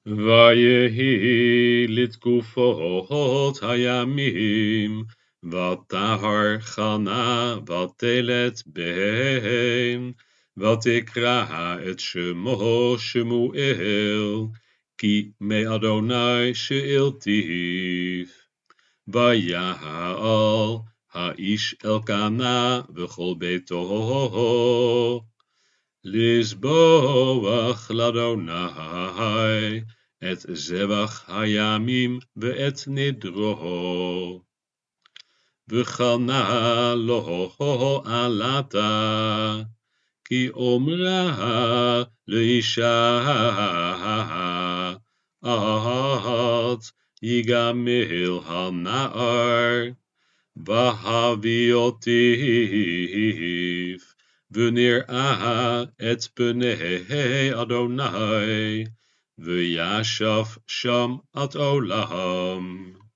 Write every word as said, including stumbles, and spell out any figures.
ויהי לתקופות הימים, ותהר חנה ותלת בן, ותקרא את שמו שמואל, כי מאדוני שאלתיו. ויעל האיש אלקנה וכל ביתו, לזבוח לאדוני את זבח הימים ואת נדרו. וחנה לו עלתה, כי אומרה לאישה, את יגמל הנער, והביא אותיו, ונראה את פני אדוני, וישב שם עד עולם.